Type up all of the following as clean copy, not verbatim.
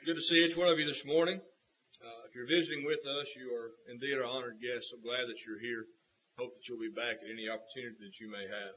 Good to see each one of you this morning. If you're visiting with us, you are indeed our honored guest. So glad that you're here. Hope that you'll be back at any opportunity that you may have.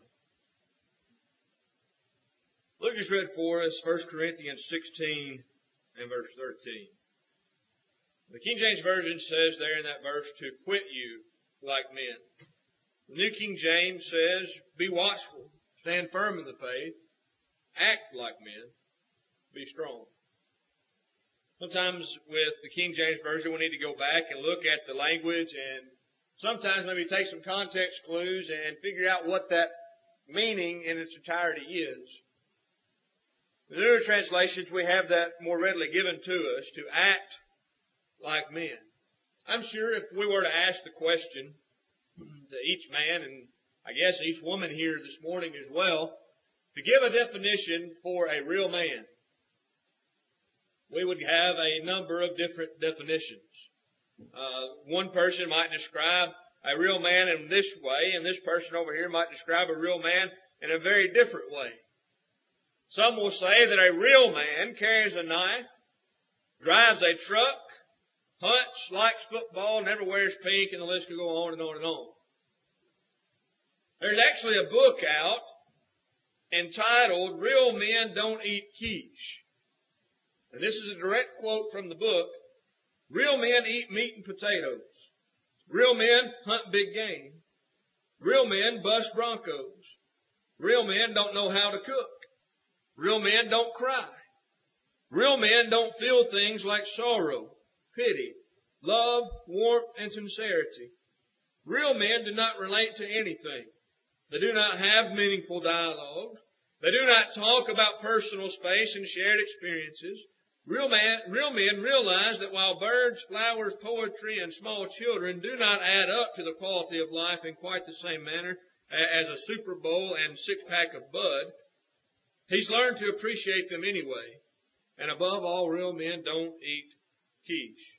Luke just read for us 1 Corinthians 16 and verse 13. The King James Version says there in that verse to quit you like men. The New King James says, be watchful, stand firm in the faith, act like men, be strong. Sometimes with the King James Version, we need to go back and look at the language and sometimes maybe take some context clues and figure out what that meaning in its entirety is. In the newer translations, we have that more readily given to us, to act like men. I'm sure if we were to ask the question to each man, and I guess each woman here this morning as well, to give a definition for a real man, we would have a number of different definitions. One person might describe a real man in this way, and this person over here might describe a real man in a very different way. Some will say that a real man carries a knife, drives a truck, hunts, likes football, never wears pink, and the list could go on and on and on. There's actually a book out entitled Real Men Don't Eat Quiche. And this is a direct quote from the book. Real men eat meat and potatoes. Real men hunt big game. Real men bust broncos. Real men don't know how to cook. Real men don't cry. Real men don't feel things like sorrow, pity, love, warmth, and sincerity. Real men do not relate to anything. They do not have meaningful dialogue. They do not talk about personal space and shared experiences. Real men realize that while birds, flowers, poetry, and small children do not add up to the quality of life in quite the same manner as a Super Bowl and six-pack of Bud, he's learned to appreciate them anyway. And above all, real men don't eat quiche.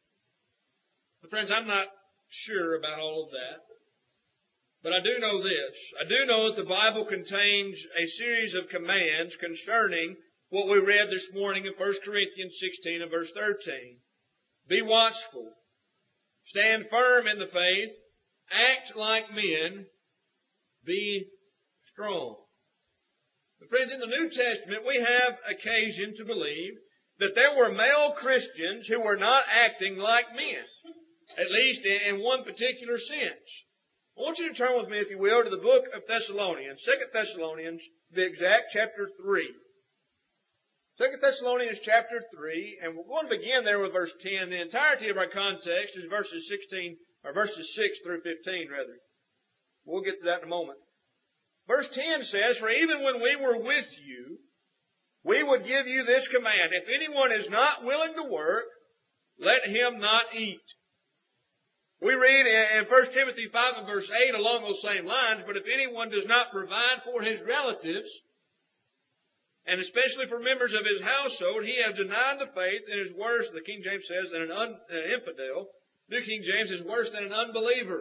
But friends, I'm not sure about all of that. But I do know this. I do know that the Bible contains a series of commands concerning what we read this morning in 1 Corinthians 16 and verse 13. Be watchful. Stand firm in the faith. Act like men. Be strong. But friends, in the New Testament, we have occasion to believe that there were male Christians who were not acting like men, at least in one particular sense. I want you to turn with me, if you will, to the book of Thessalonians, 2 Thessalonians, the exact chapter 3. 2 Thessalonians chapter 3, and we're going to begin there with verse 10. The entirety of our context is verses 6 through 15, rather. We'll get to that in a moment. Verse 10 says, for even when we were with you, we would give you this command. If anyone is not willing to work, let him not eat. We read in 1 Timothy 5 and verse 8 along those same lines, but if anyone does not provide for his relatives, and especially for members of his household, he has denied the faith and is worse, the King James says, than an infidel. New King James is worse than an unbeliever.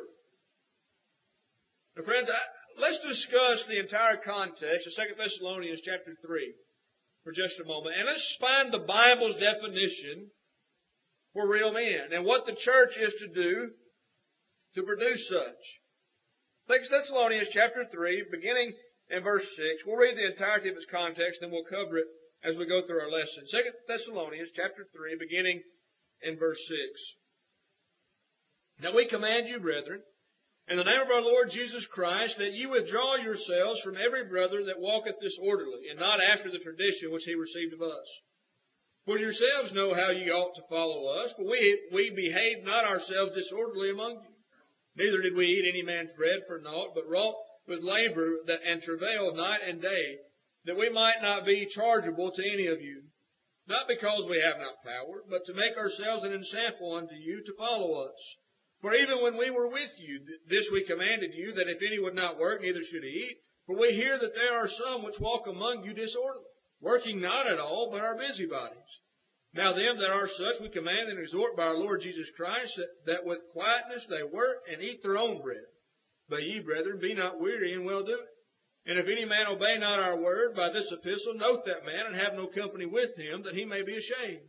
Now friends, let's discuss the entire context of 2 Thessalonians chapter 3 for just a moment. And let's find the Bible's definition for real men and what the church is to do to produce such. 2 Thessalonians chapter 3, beginning in verse 6. We'll read the entirety of its context and we'll cover it as we go through our lesson. 2 Thessalonians chapter 3, beginning in verse 6. Now we command you, brethren, in the name of our Lord Jesus Christ, that ye withdraw yourselves from every brother that walketh disorderly, and not after the tradition which he received of us. For yourselves know how ye ought to follow us, for we behaved not ourselves disorderly among you. Neither did we eat any man's bread for naught, but wrought with labor and travail night and day, that we might not be chargeable to any of you. Not because we have not power, but to make ourselves an ensample unto you to follow us. For even when we were with you, this we commanded you, that if any would not work, neither should he eat. For we hear that there are some which walk among you disorderly, working not at all, but are busybodies. Now them that are such we command and exhort by our Lord Jesus Christ, that with quietness they work and eat their own bread. But ye, brethren, be not weary in well-doing. And if any man obey not our word by this epistle, note that man and have no company with him, that he may be ashamed.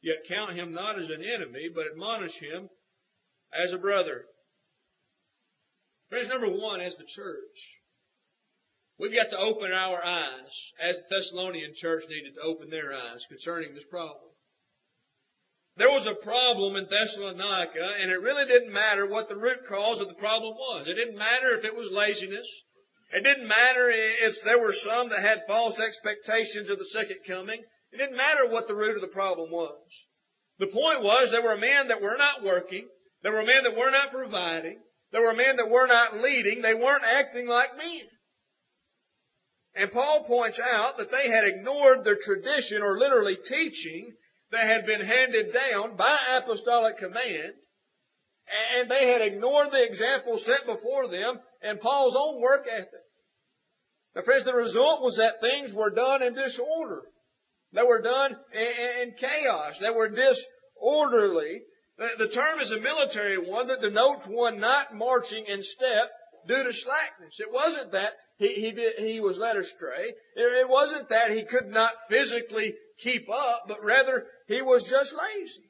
Yet count him not as an enemy, but admonish him as a brother. Friends, number one, as the church, we've got to open our eyes, as the Thessalonian church needed to open their eyes concerning this problem. There was a problem in Thessalonica, and it really didn't matter what the root cause of the problem was. It didn't matter if it was laziness. It didn't matter if there were some that had false expectations of the second coming. It didn't matter what the root of the problem was. The point was there were men that were not working. There were men that were not providing. There were men that were not leading. They weren't acting like men. And Paul points out that they had ignored their tradition, or literally teaching, that had been handed down by apostolic command, and they had ignored the example set before them and Paul's own work ethic. Now, friends, the result was that things were done in disorder. They were done in chaos. They were disorderly. The term is a military one that denotes one not marching in step due to slackness. It wasn't that he was led astray. It wasn't that he could not physically keep up, but rather he was just lazy.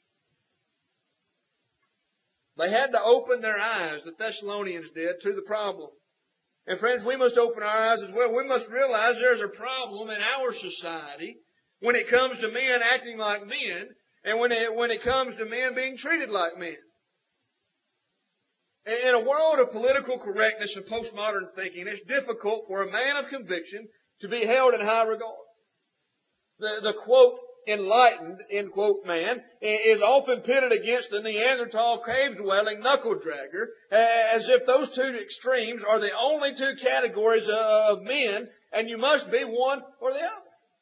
They had to open their eyes, the Thessalonians did, to the problem. And friends, we must open our eyes as well. We must realize there's a problem in our society when it comes to men acting like men, and when it comes to men being treated like men. In a world of political correctness and postmodern thinking, it's difficult for a man of conviction to be held in high regard. The quote, enlightened, end quote, man is often pitted against the Neanderthal cave-dwelling knuckle-dragger, as if those two extremes are the only two categories of men, and you must be one or the other.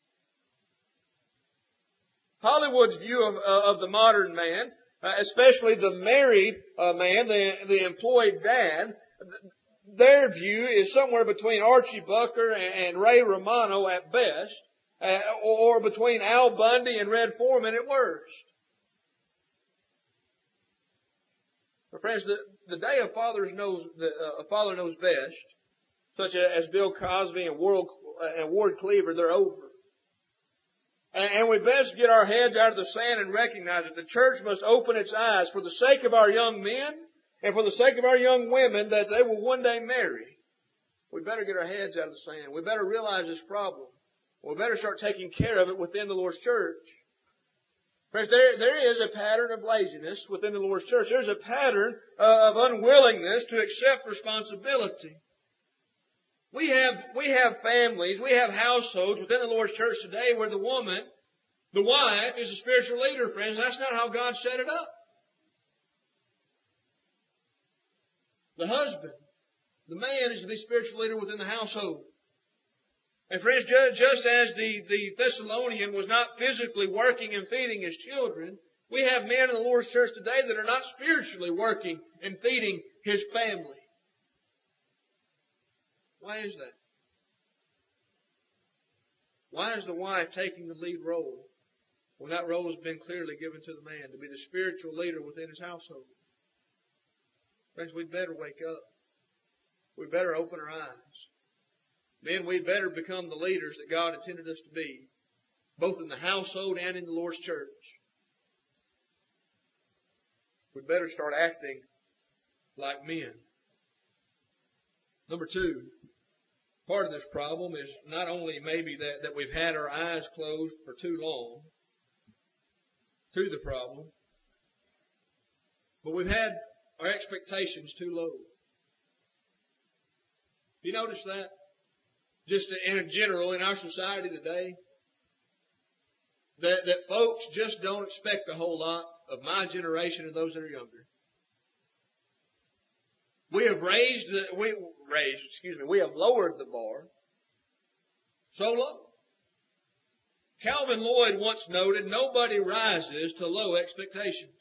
Hollywood's view of the modern man, especially the married man, the employed dad, their view is somewhere between Archie Bunker and Ray Romano at best, or between Al Bundy and Red Foreman at worst. But friends, the day a father knows best, such as Bill Cosby and Ward Cleaver, they're over. And we best get our heads out of the sand and recognize that the church must open its eyes for the sake of our young men and for the sake of our young women that they will one day marry. We better get our heads out of the sand. We better realize this problem. We better start taking care of it within the Lord's church. Friends, there is a pattern of laziness within the Lord's church. There's a pattern of unwillingness to accept responsibility. We have families, we have households within the Lord's church today where the woman, the wife, is a spiritual leader, friends. That's not how God set it up. The husband, the man, is to be spiritual leader within the household. And friends, just as the Thessalonian was not physically working and feeding his children, we have men in the Lord's church today that are not spiritually working and feeding his family. Why is that? Why is the wife taking the lead role when that role has been clearly given to the man to be the spiritual leader within his household? Friends, we'd better wake up. We'd better open our eyes. Men, we'd better become the leaders that God intended us to be, both in the household and in the Lord's church. We'd better start acting like men. Number two, part of this problem is not only maybe that we've had our eyes closed for too long to the problem, but we've had our expectations too low. You notice that? Just in general, in our society today, that folks just don't expect a whole lot of my generation and those that are younger. We have lowered the bar so low. Calvin Lloyd once noted, nobody rises to low expectations.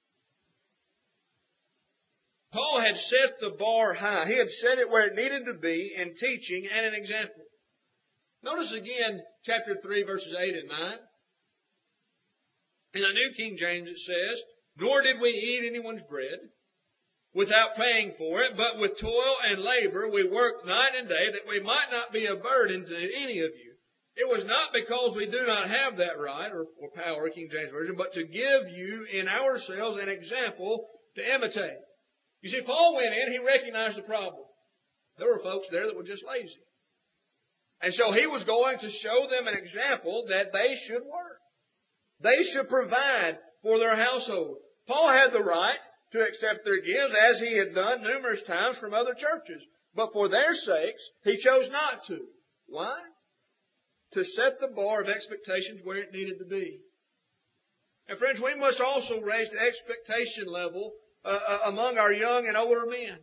Paul had set the bar high. He had set it where it needed to be in teaching and an example. Notice again chapter 3 verses 8 and 9. In the New King James it says, nor did we eat anyone's bread without paying for it, but with toil and labor we worked night and day that we might not be a burden to any of you. It was not because we do not have that right or power, King James Version, but to give you in ourselves an example to imitate. You see, Paul went in, he recognized the problem. There were folks there that were just lazy. And so he was going to show them an example that they should work. They should provide for their household. Paul had the right to accept their gifts, as he had done numerous times from other churches. But for their sakes, he chose not to. Why? To set the bar of expectations where it needed to be. And friends, we must also raise the expectation level among our young and older men.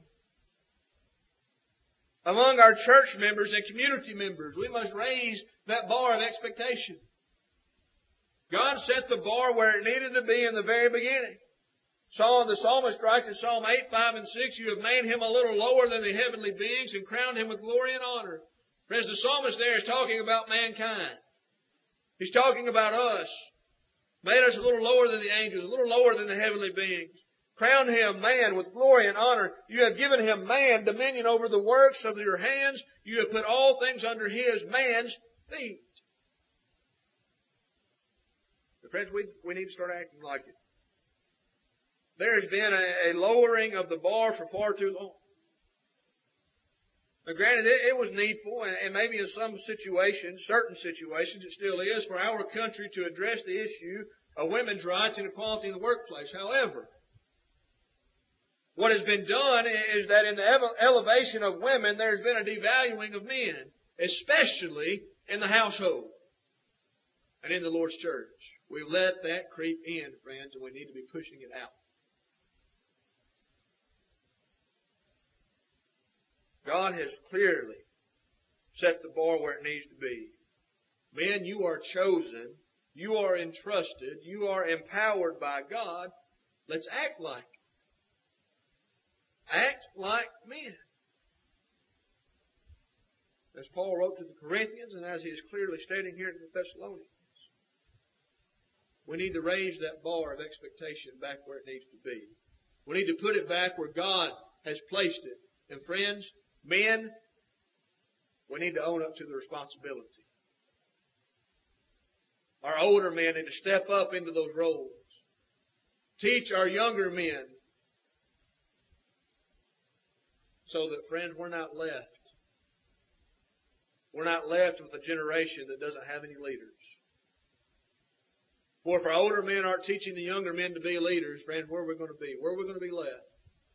Among our church members and community members, we must raise that bar of expectation. God set the bar where it needed to be in the very beginning. The psalmist writes in Psalm 8, 5, and 6, you have made him a little lower than the heavenly beings and crowned him with glory and honor. Friends, the psalmist there is talking about mankind. He's talking about us. Made us a little lower than the angels, a little lower than the heavenly beings. Crowned him, man, with glory and honor. You have given him, man, dominion over the works of your hands. You have put all things under his, man's, feet. But friends, we need to start acting like it. There has been a lowering of the bar for far too long. Now granted, it was needful, and maybe in some situations, certain situations, it still is, for our country to address the issue of women's rights and equality in the workplace. However, what has been done is that in the elevation of women, there's been a devaluing of men, especially in the household and in the Lord's church. We've let that creep in, friends, and we need to be pushing it out. God has clearly set the bar where it needs to be. Men, you are chosen. You are entrusted. You are empowered by God. Let's act like it. Act like men. As Paul wrote to the Corinthians, and as he is clearly stating here to the Thessalonians, we need to raise that bar of expectation back where it needs to be. We need to put it back where God has placed it. And friends, men, we need to own up to the responsibility. Our older men need to step up into those roles. Teach our younger men so that, friends, we're not left. We're not left with a generation that doesn't have any leaders. For if our older men aren't teaching the younger men to be leaders, friends, where are we going to be? Where are we going to be left?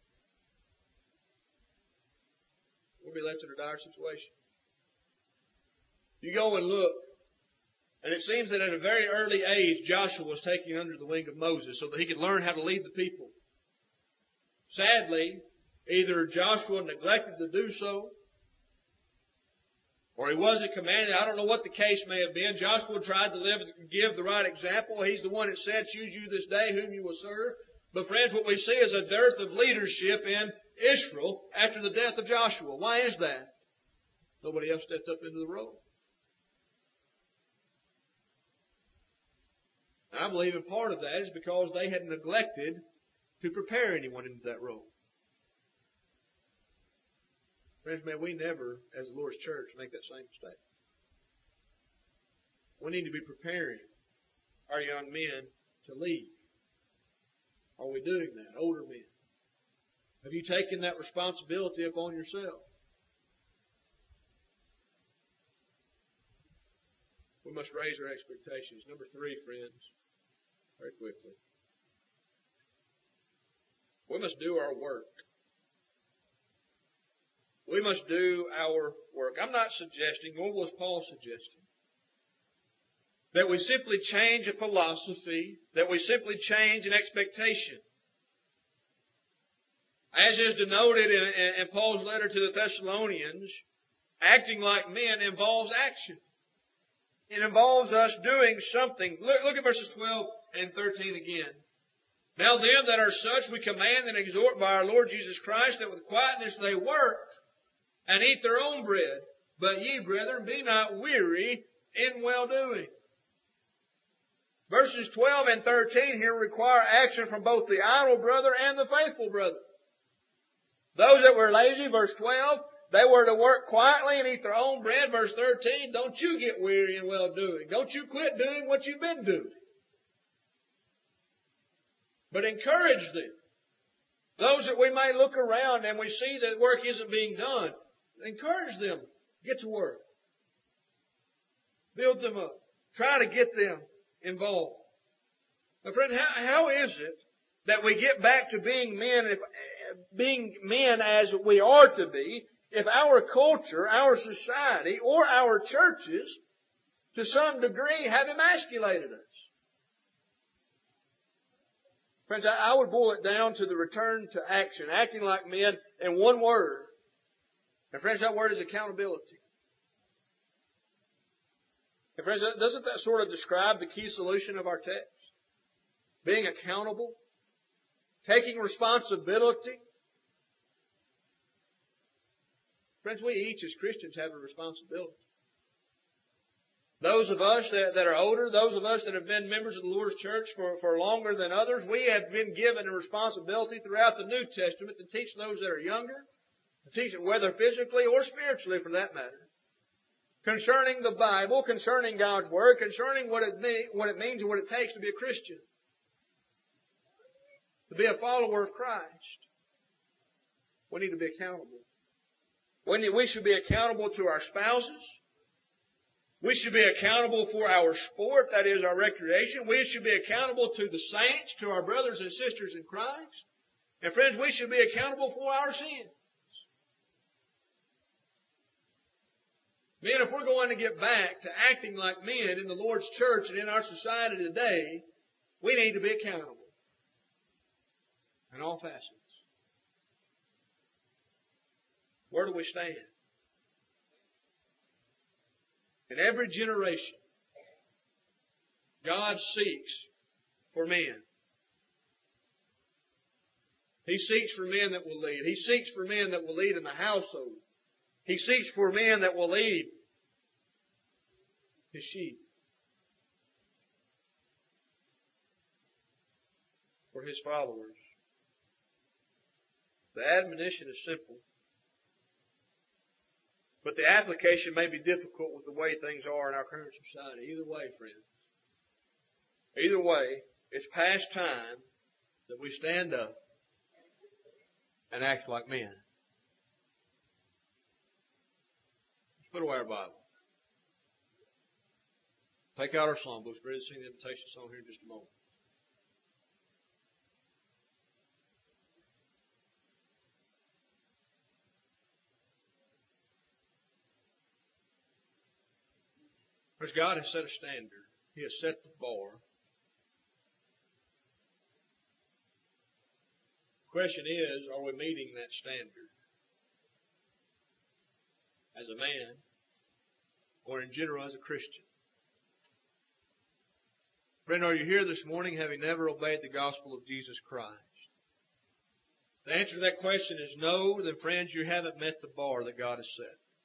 We'll be left in a dire situation. You go and look, and it seems that at a very early age, Joshua was taken under the wing of Moses so that he could learn how to lead the people. Sadly, either Joshua neglected to do so, or he wasn't commanded. I don't know what the case may have been. Joshua tried to give the right example. He's the one that said, choose you this day whom you will serve. But friends, what we see is a dearth of leadership in Israel after the death of Joshua. Why is that? Nobody else stepped up into the role. I believe in part of that is because they had neglected to prepare anyone into that role. Friends, may we never, as the Lord's church, make that same mistake. We need to be preparing our young men to lead. Are we doing that? Older men. Have you taken that responsibility upon yourself? We must raise our expectations. Number 3, friends, very quickly. We must do our work. We must do our work. I'm not suggesting, nor was Paul suggesting, that we simply change a philosophy, that we simply change an expectation. As is denoted in Paul's letter to the Thessalonians, acting like men involves action. It involves us doing something. Look at verses 12 and 13 again. Now them that are such we command and exhort by our Lord Jesus Christ, that with quietness they work and eat their own bread. But ye, brethren, be not weary in well-doing. Verses 12 and 13 here require action from both the idle brother and the faithful brother. Those that were lazy, verse 12, they were to work quietly and eat their own bread. Verse 13, don't you get weary in well-doing. Don't you quit doing what you've been doing. But encourage them. Those that we may look around and we see that work isn't being done, encourage them. Get to work. Build them up. Try to get them involved. My friend, how is it that we get back to being men as we are to be, if our culture, our society, or our churches, to some degree, have emasculated us? Friends, I would boil it down to the return to action, acting like men in one word. And friends, that word is accountability. And friends, doesn't that sort of describe the key solution of our text? Being accountable, taking responsibility. Friends, we each as Christians have a responsibility. Those of us that are older, those of us that have been members of the Lord's church for longer than others, we have been given a responsibility throughout the New Testament to teach those that are younger, to teach it whether physically or spiritually for that matter, concerning the Bible, concerning God's Word, concerning what it means and what it takes to be a Christian, to be a follower of Christ. We need to be accountable. We should be accountable to our spouses. We should be accountable for our sport, that is our recreation. We should be accountable to the saints, to our brothers and sisters in Christ. And friends, we should be accountable for our sins. Men, if we're going to get back to acting like men in the Lord's church and in our society today, we need to be accountable in all facets. Where do we stand? In every generation, God seeks for men. He seeks for men that will lead. He seeks for men that will lead in the household. He seeks for men that will lead His sheep. For His followers. The admonition is simple. But the application may be difficult with the way things are in our current society. Either way, friends. Either way, it's past time that we stand up and act like men. Let's put away our Bible. Take out our song books. We're ready to sing the invitation song here in just a moment. Because God has set a standard. He has set the bar. The question is, are we meeting that standard? As a man, or in general as a Christian? Friend, are you here this morning having never obeyed the gospel of Jesus Christ? The answer to that question is no, then friends, you haven't met the bar that God has set.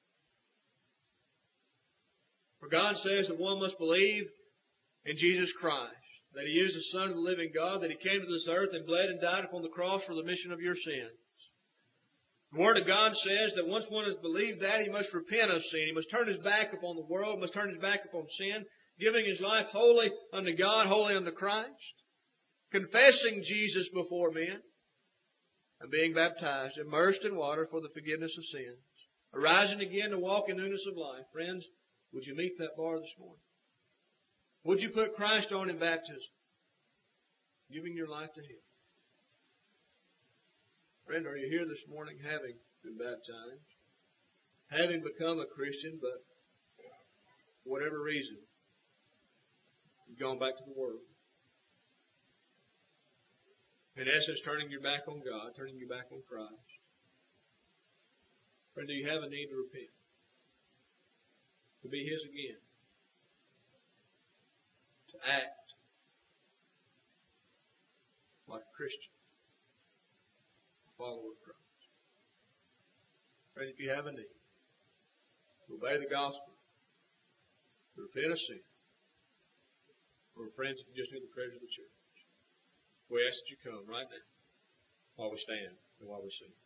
For God says that one must believe in Jesus Christ, that He is the Son of the living God, that He came to this earth and bled and died upon the cross for the remission of your sins. The Word of God says that once one has believed that, he must repent of sin. He must turn his back upon the world, must turn his back upon sin, giving his life wholly unto God, wholly unto Christ, confessing Jesus before men, and being baptized, immersed in water for the forgiveness of sins, arising again to walk in newness of life. Friends, would you meet that bar this morning? Would you put Christ on in baptism? Giving your life to Him. Friend, are you here this morning having been baptized? Having become a Christian, but for whatever reason, you've gone back to the world. In essence, turning your back on God, turning your back on Christ. Friend, do you have a need to repent? To be His again. To act like a Christian. A follower of Christ. Friend, if you have a need to obey the gospel, to repent of sin, or friends, if you just knew the treasure of the church, we ask that you come right now while we stand and while we sing.